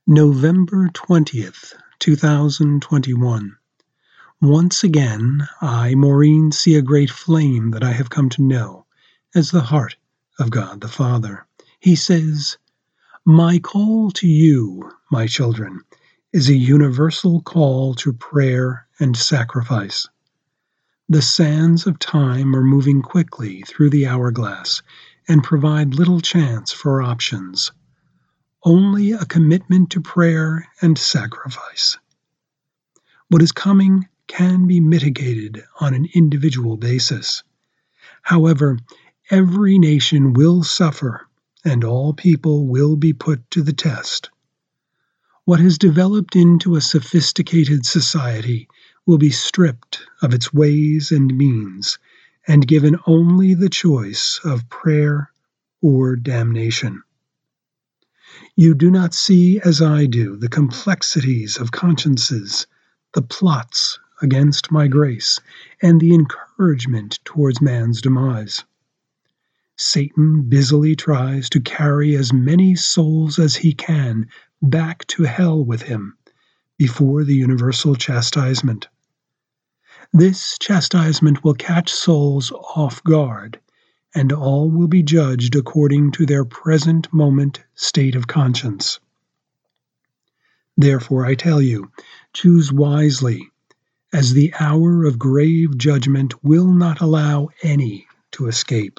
November 20th, 2021. Once again, I, Maureen, see a great flame that I have come to know as the heart of God the Father. He says, "My call to you, my children, is a universal call to prayer and sacrifice. The sands of time are moving quickly through the hourglass and provide little chance for options. Only a commitment to prayer and sacrifice. What is coming can be mitigated on an individual basis. However, every nation will suffer and all people will be put to the test. What has developed into a sophisticated society will be stripped of its ways and means and given only the choice of prayer or damnation. You do not see, as I do, the complexities of consciences, the plots against my grace, and the encouragement towards man's demise. Satan busily tries to carry as many souls as he can back to hell with him before the universal chastisement. This chastisement will catch souls off guard, and all will be judged according to their present moment state of conscience. Therefore, I tell you, choose wisely, as the hour of grave judgment will not allow any to escape."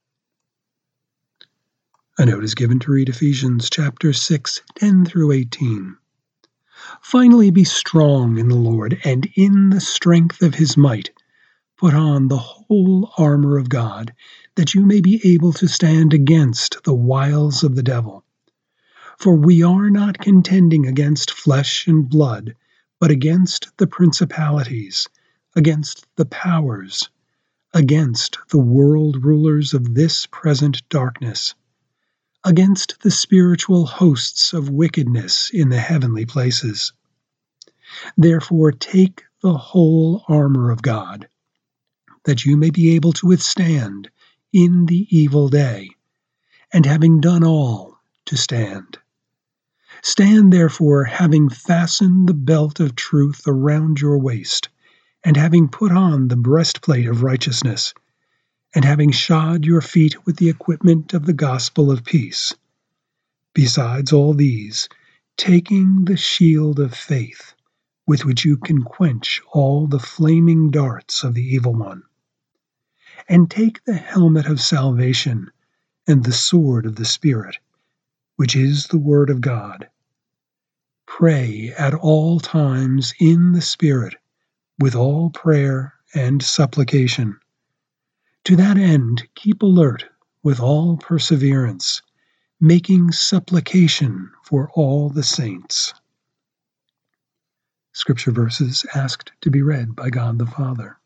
A note is given to read Ephesians chapter 6, 10 through 18. "Finally, be strong in the Lord and in the strength of his might. Put on the whole armor of God, that you may be able to stand against the wiles of the devil. For we are not contending against flesh and blood, but against the principalities, against the powers, against the world rulers of this present darkness, against the spiritual hosts of wickedness in the heavenly places. Therefore take the whole armor of God, that you may be able to withstand in the evil day, and having done all, to stand. Stand therefore, having fastened the belt of truth around your waist, and having put on the breastplate of righteousness, and having shod your feet with the equipment of the gospel of peace. Besides all these, taking the shield of faith, with which you can quench all the flaming darts of the evil one. And take the helmet of salvation and the sword of the Spirit, which is the word of God. Pray at all times in the Spirit, with all prayer and supplication. To that end, keep alert with all perseverance, making supplication for all the saints." Scripture verses asked to be read by God the Father.